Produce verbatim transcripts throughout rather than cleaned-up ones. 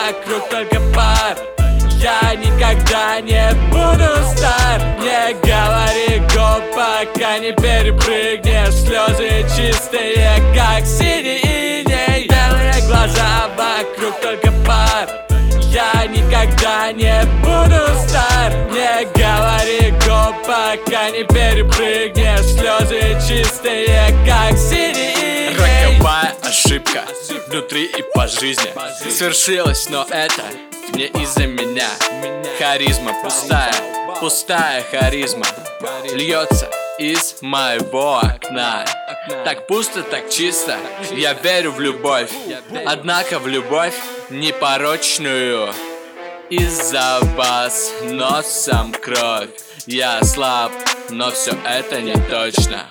вокруг только пар. Я никогда не буду стар. Не говори гоп, пока не перепрыгнешь. Слезы чистые, как синий иней. Белые глаза, вокруг только пар. Я никогда не буду стар. Не говори гоп, пока не перепрыгнешь. Слезы чистые, как синий иней. Роковая ошибка внутри и по жизни свершилась, но это не из-за меня. Харизма пустая, пустая харизма льется из моего окна. Так пусто, так чисто, я верю в любовь. Однако в любовь непорочную. Из-за вас носом кровь. Я слаб, но все это не точно.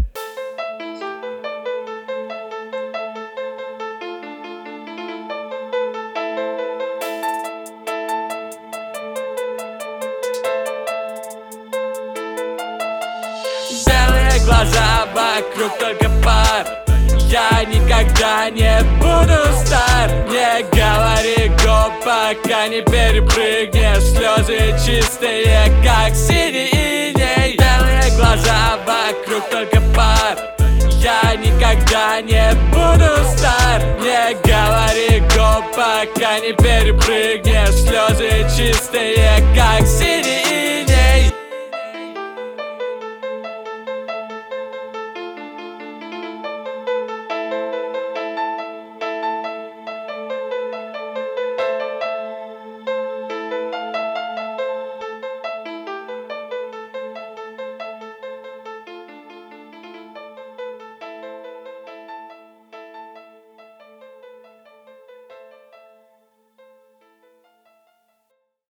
Белые глаза, вокруг только пар. Я никогда не буду стар. Не говори гоп, пока не перепрыгнешь. Слезы чистые, как синий иней. Белые глаза, вокруг только пар. Я никогда не буду стар. Не говори гоп, пока не перепрыгнешь. Слезы чистые, как синий